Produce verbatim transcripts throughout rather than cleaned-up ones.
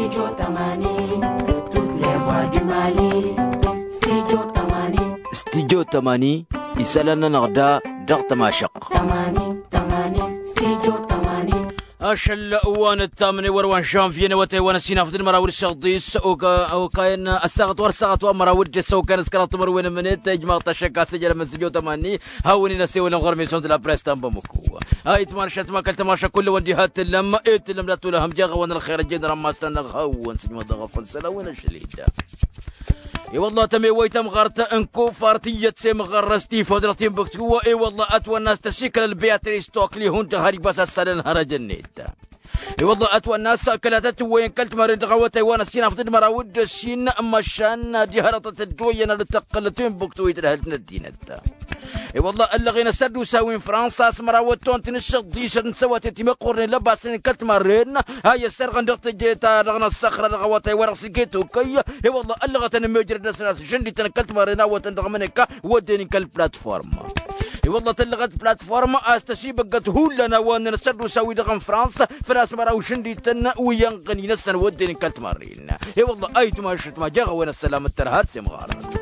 Studio Tamani, toutes les voix du Mali. Studio Tamani, Studio Tamani, isalana nagda dagt mashaq. Tamani, Tamani, Studio Tamani. أشل وان الثامن وروان شانفينا وتايوان السينا في المراود الشغديس أو كاين الساغط ورساغط ومراود سو كان سكرات مروين منيت إجماع تشكا سجل من سجل تماني هاوني نسيو لغر من صوت الأبريس تنبمكو هاي تمارشات ما كل تماشى كل ونديهات لما إيت لم لا تولهم جاغ وان الخير الجن رما استنغ هاون سجمة ضغفل سلا وين شليدا اي والله تمي ويتم غارت انكو فارتية سيم غرستي فودرتين بكتكو اي والله اتوى الناس تسيكل البياتريس توكلي هون تهاري بس السلن هرج النيت اي والله اتوى الناس كلاتت وين كلت مرين تغوتي وانا السين افضل مراود السين مشان دي هرطة الدوية لتقلتين بكتو يترهلتنا الدينتا اي والله اللغينا سردو ساوين فرنسا سمراوتون تنشق ديشة نسوات يتيمي قرن لباسين كلت مرين هاي السرغن دغت جيتا رغنا الصخرة لغوتي ورقسي كيتو كي اي والله اللغة تنميجر الناس ناس جندي تنكلت مرينا وتندغمنك وديني كالبلاتفورم اي والله تلغت بلاتفورم استشي بقت هولنا وانا نسردو ساوي دغم فرنسا فراس مراو شندي تن وينقني نسن وديني كلت مرين اي والله ايتو ما شت ما جاغ وين السلام الترهات سمغارات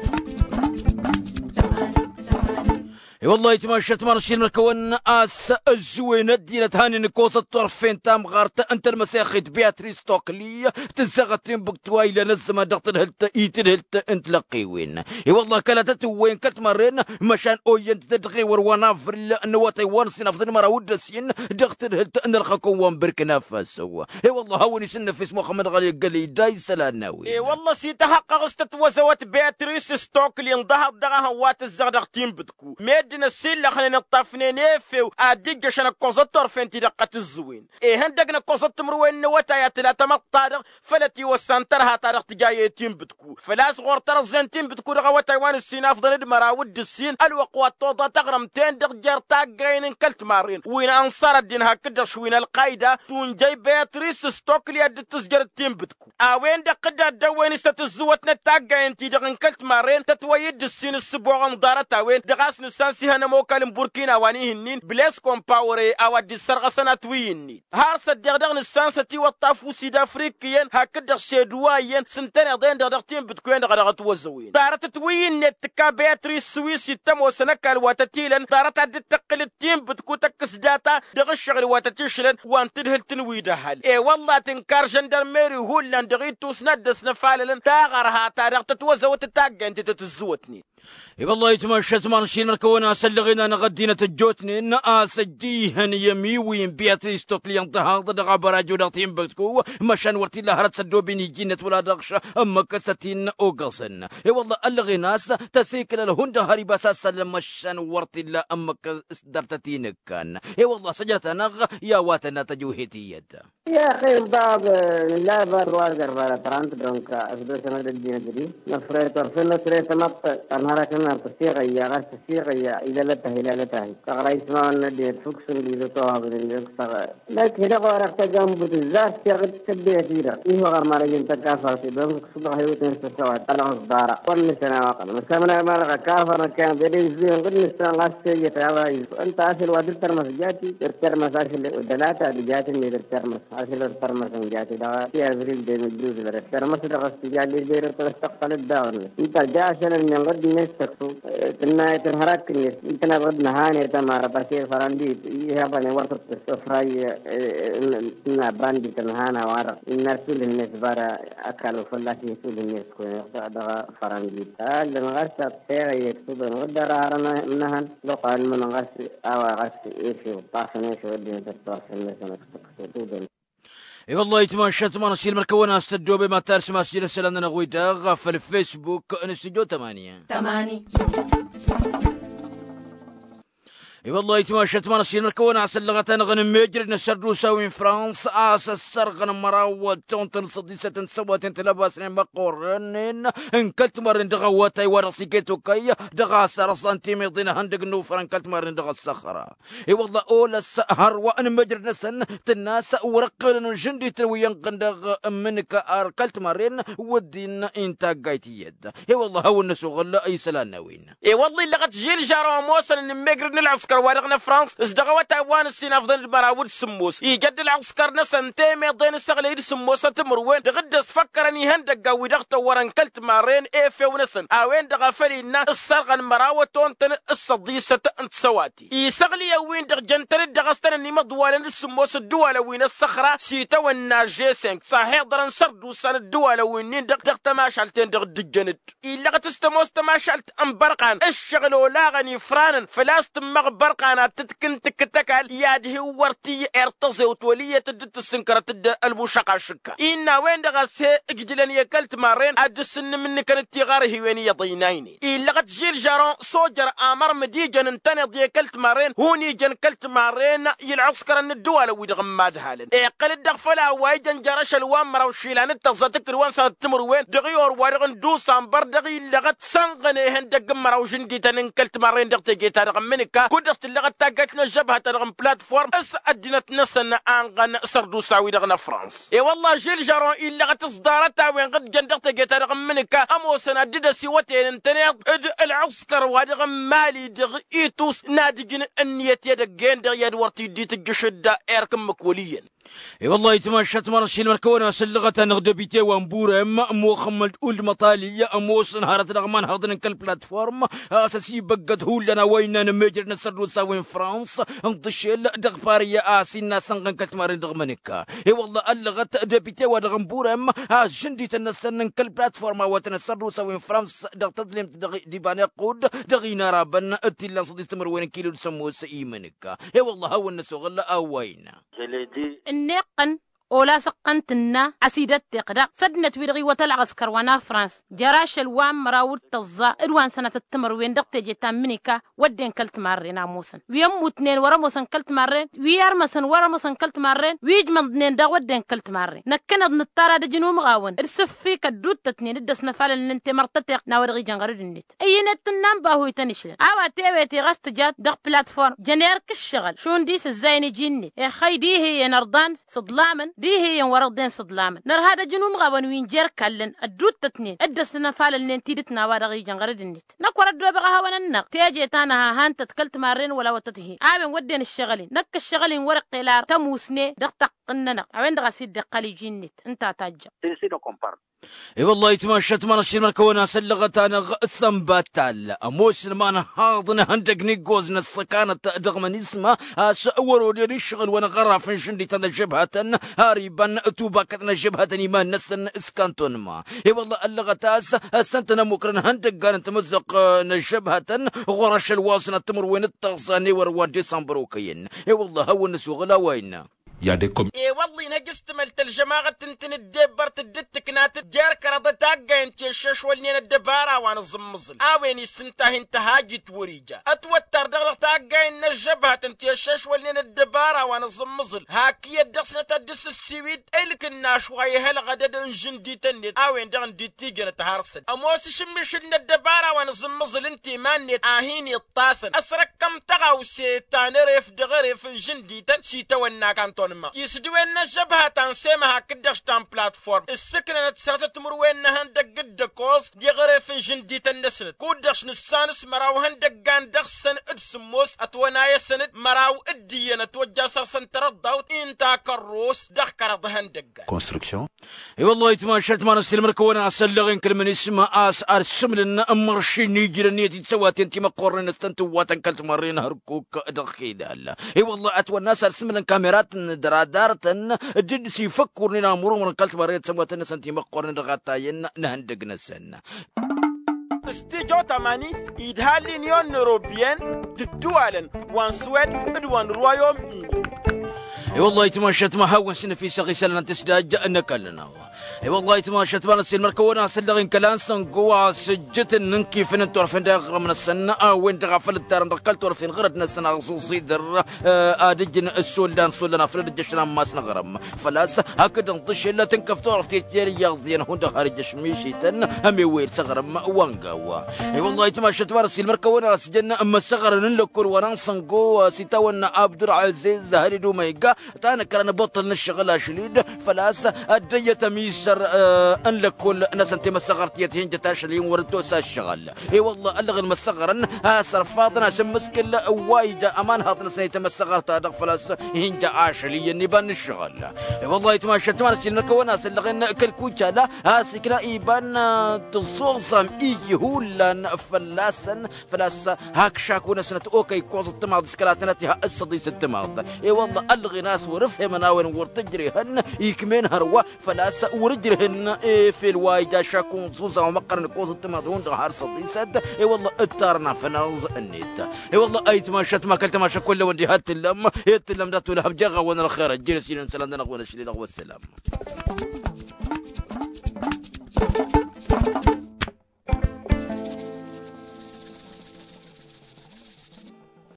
اي والله يتمشت مرشي المركون اس الزوينة دينا هاني نكوس الطرفين تام غارت انت المساخيت بياتريس توكلي تزغتين بكتواي لنزم دغت الهلت ايتن هلت انت لقيوين اي والله كلاتت وين كلت مرين مشان اوين تدغي وروانا فرل نواتي وانسين افضل مراود سين دغت الهلت ان الخكون وان بركنا فاسوا اي والله هوني سن في اسمه محمد غالي قال لي داي سلاناوي اي والله سي تحقق استتوزوات بياتريس ستوكلي انضهب دغها وات الزغدغتين بدكو دنا السيل خلينا نطفني نيفيو ادق عشان الكوزطر فين دقة الزوين ايه هندقنا كوزط مروين نوتا يا ثلاثة مطارق فلتي والسنترها طارق تجايتين بتكو فلا صغور ترى زنتين بتكو رغوا تايوان السين افضل مراود السين الوقوات توضا تغرمتين دق جرتاق جاين كلت مارين وين انصار الدين هكذا شوين القايدة تون جاي بياتريس ستوكلي اد تسجر التين بتكو اوين دق دوين استتزوت نتاق جاين تي دق كلت مارين تتويد السين السبوع مدارتا وين دغاس نسانسي هنا موكل بوركينا واني هنين بليس كومباوري او دي سرغسنا تويني هارس الدغدغ نسانستي والطافو سيد افريقيا هكذا شيدوايا سنتين دين دغدغتين بتكوين دغدغت وزوين دارت توين نتكا بياتريس سويسي تم وسنكال واتتيلن دارت عد تقل التيم بتكو تكس داتا دغ الشغل واتتشلن وان تدهل تنويده هل اي والله تنكار جندرميري هولن دغيتو سندس نفاللن تاغرها تاريخ تتوزو وتتاقى انت تتزوتني اي والله يتمشى زمان شي نركونا سلغينا نغدينا تجوتني ان اسجيهن يميوين بياتريس توكلي انتهى دغ براجو دغتين بكتكو مشان ورتي لها تسدو بيني جينت ولا دغشه اما كستين اوغسن اي والله الغي ناس تسيكل الهند هريبا سلم مشان ورتي لا اما درتتين كان اي والله سجلت نغ يا واتنا تجوهيتيت يا اخي باب لا بار وارجر بار ترانت دونك اسدو سنه الدين دي نفرت طرفنا تريت مط انهار كنا تصيغ يا غاس تصيغ يا الى لا الى لا تاهي قرا اسمع الذي فوكس اللي توها بالكسر لكن هذا غرق جنب الزاف تغد تبيه كثيرا ايه غير ما رجل تكافر في دونك صبح يوتن سوات انا الدار كل سنه وقت مسمنا ما لقى كافر كان بدي زين قد نستان غاسيه يتعايز انت اصل وادر ترمسجاتي ترمس اصل دلاته بجاتي اللي ترمس اصل ترمس جاتي دا في ابريل دين الجوز ترمس غاسيه اللي غير تستقبل الدار انت جاء عشان من غد نستقصو تنا تنهرك انت نغد نهاني تمار بسير فرندي هي بني ورط السفراي نا باندي تنهانا وار الناس الناس بارا اكلوا فلاشي سول الناس كون دا فرندي قال نغرس تيري يكتب ودر هرنا نهن لو قال من غرس او غرس ايش طافني شو دي تطاف الناس تقصدوا اي والله يتمشى زمان شي المركونه استدوا بما ترسم مسجد السلام نغوي داغ في الفيسبوك انستوديو ثمانية تماني اي والله يتمشى زمان شي المركونه سلغه غنم ميجر نسردو ساوين فرانس اس السرغن مراود تونتن صديسه سوات تلباس مقورن ان كلت مرن دغوتي ورسيكيتو كي دغا سر سنتيمي دين هندق نو فرن كلت مرن دغ الصخره اي والله اول السهر وان مجر نسن تناس ورقن جندي توين قندغ منك ار كلت مرن ودين انت قايتي يد اي والله هو الناس غلا اي سلانوين اي والله لقد جير جارو موصل ان ميجر نلعب العسكر وارغنا فرانس ازدغوا تايوان السينا فضل المراود سموس يجد العسكر نسنتي ميضين السغليد سموس تمروين دغد فكرني هندق قوي دغت ورن كلت مارين ايفي ونسن اوين دغفلي الناس السرغن مراود تونتن الصديسة انت سواتي يسغلي وين دغ جنتن دغستن اني مضوالن السموس الدولة وين الصخرة سيتا والناجي سنك صحيح درن سردو سان الدولة وين دغ دغ تماشالتين دغ دجنت إلا تستموس تماشالت ام برقان الشغل ولاغني فرانا فلاست مغبرقانا تتكن تكتكال ياده ورتي ارتزي وتولية تدت السنكرة تد المشاقة شكا إنا وين دغسي اجدلن يكلت مارين ادسن من كانت تغاره وين يضينيني إلا قد جيل جارون صوجر امر مديجن انتني ضي كلت مارين هوني جن كلت مارين يلعسكر ان الدولة ويدغماد هالن اقل الدغفلا وايجن جرش الوامر وشيلان التغزاتك الوان سنة تمر وين دغيور وارغن دوسان بردغي لغت سنغني هندق مرا وجندي تنن كلت مارين دغتي جيتا رغم منك كدرت لغت تاقتنا جبهة رغم بلاتفورم اس ادنت نسن انغن سردو ساوي دغنا فرانس اي والله جيل جارون إلا غت اصدارتها وين قد جندغتي جيتا رغم منك امو سنة ديدا سيوتين انتني العسكر وادغم مالي دغ ايتوس نادقين انيت يدق جندغ يد ورتي دي تجشد ايركم مكوليا اي والله تماشت مرشي المركونه سلغه نغدو بيتي وامبور ام مو خملت اول مطاليه اموس نهارت رغمان هضن كل بلاتفورم اساسي بقت هو لنا وين نمجر نسر وساوين فرانس انطشل دغفاريه اسينا سنغن كتمارين دغمنك اي والله اللغت دبيتي ودغمبور ام جندي تنسن كل بلاتفورم وتنسر وساوين فرانس دغ تظلم ديبان قود دغينا رابن اتلا صدي تمر وين كيلو سموس ايمنك اي والله هو الناس غلا اوين النقن ولا سقنتنا عسيدت تقدر سدنت ويرغي وتلعسكر وانا فرانس جراش الوام مراود تزا الوان سنة التمر وين دقت جيتا منيكا ودين كلت مارين موسن ويمو اتنين ورا موسن كلت مارين ويارمسن ورا موسن كلت مارين ويجمن اتنين دا ودين كلت مارين نكنا نطارا دا جنو مغاون ارسف فيك الدود تتنين الدس نفال اللي انت مرتتق ناورغي جنغرو دنيت اي نتنام باهو يتنشلن عوا تيويتي غست جات دق بلاتفورم جنير كالشغل شون ديس الزايني جيني يا خي دي هي نردان صدلامن دي هي ورقدين صدلامن نر هذا جنوم غابن وين جير كلن الدود تتنين الدسنا فال اللي انتيدتنا وارغي جنغرد النت نكور الدو بغا هون النق تيجي تانا هان تتكلت مارين ولا وتته عابن ودين الشغلين نك الشغلين ورق قلار تموسني دقتق قننا وين دغسيد دقالي جينت انت تاجا سي دو كومبار اي والله تمشت من الشيء مركونه سلغت انا سنباتال اموس ما هاضن هندق نيجوز السكانه دغمن اسمه سوروا لي الشغل وانا غرف شندي تنجبها هاربا توبا كتنا جبهه ايمان نسن اسكانتون ما اي والله اللغتاس سنتنا مكرن هندق كانت تمزق نجبهه غرش الواصنه تمر وين التغصاني وروان ديسمبر وكين اي والله هو النسو غلا وين يا ديكم اي والله نقصت ملت الجماعة تنتن الدبرت الدتك نات الجار كرضة تاقا انت الشش ولنين الدبارة وانا الزمزل اويني سنتا انت هاجت وريجا اتوتر دغلق تاقا ان الجبهة انت الشش ولنين الدبارة وانا الزمزل هاكي الدقسنة تدس السويد الك الناش وهي هلا غدد انجن دي تنت اوين دغن دي تيجن تهارسل اموس شمش ان الدبارة وانا الزمزل انت مانت اهيني الطاسن اسرك كم تغاو سيتان ريف دغريف انجن دي تن سيتا وانا كانتون يسدوين الجبهة تنسيمها كدش تان بلاتفورم السكنة تسرت تمر وين هندق قد كوز يغري في جندي تنسند كودش نسانس مراو هندق قان دخسن ادسموس اتونايا سند مراو ادينا توجه سرسن تردوت انتا كروس دخكر ضهندق كونستركسيون اي والله تماشت ما نسلم ركونا اسلغين كل من اسمها اس ارسم لنا امرشي نيجر نيتي تسوات انت مقرن استنتوات كلت مرين هركوك دخيل هلا اي والله اتوا الناس ارسم لنا كاميرات درادارتن جد سيفكر لنا مرور كلت مرين تسوات الناس انت مقرن دغاتاين نهندق نسن استيجو تماني يدها لينيون اوروبيان تدوالن وان سويد ادوان رويوم ايني اي والله تماشت ما هون سنة في سغي سلنا تسداج انك لنا اي والله تماشت ما نسيل مركونا سلغين كلان سنقوا سجت ننكي فين تورفين داغر من السنة وين تغفل التار نقل تورفين غردنا السنة غصصي در ادجن السولان سولنا فرد جشنا ماس نغرم فلاس هكذا نطش الا تنكف تورف تيتيري يغضين هون خارج شميشيتن همي وير سغرم وانقوا اي والله تماشت ما نسيل مركونا سجن اما سغر نلكر ونان سنقوا سيتاونا عبد العزيز هاري دوميقا تانا كرنا بطل نشغل شليد فلاس الدية ميسر اه ان لكل ناس انت مسغرت يتهين جتاشلين وردو ساشغل اي والله الغ المسغرن ها صرفاتنا سمسكل وايد امان هات نسني تمسغرت هذا فلاس هنجا عاشلي نبان الشغل اي والله يتماشى تمارس نكوناس اللغن كل كوجا لا ها سكنا ايبان تصوصم ايجي هولان فلاسن فلاس هاك شاكونا سنة اوكي كوز التماض سكلاتنا تها الصديس التماض اي والله الغي ناس ورفه مناوين ورتجريهن يكمين هروا فلاس ورجرهن إيه في الوايجا شاكون زوزا ومقرن كوز التماض هون هار صديسد اي والله اتارنا فنغز النيت اي والله اي تماشت ما كلت ماشا كله وندي هات اللم هات اللم داتو لهم جغا وانا الخير الجلس ينسلنا نغونا شلي والسلام.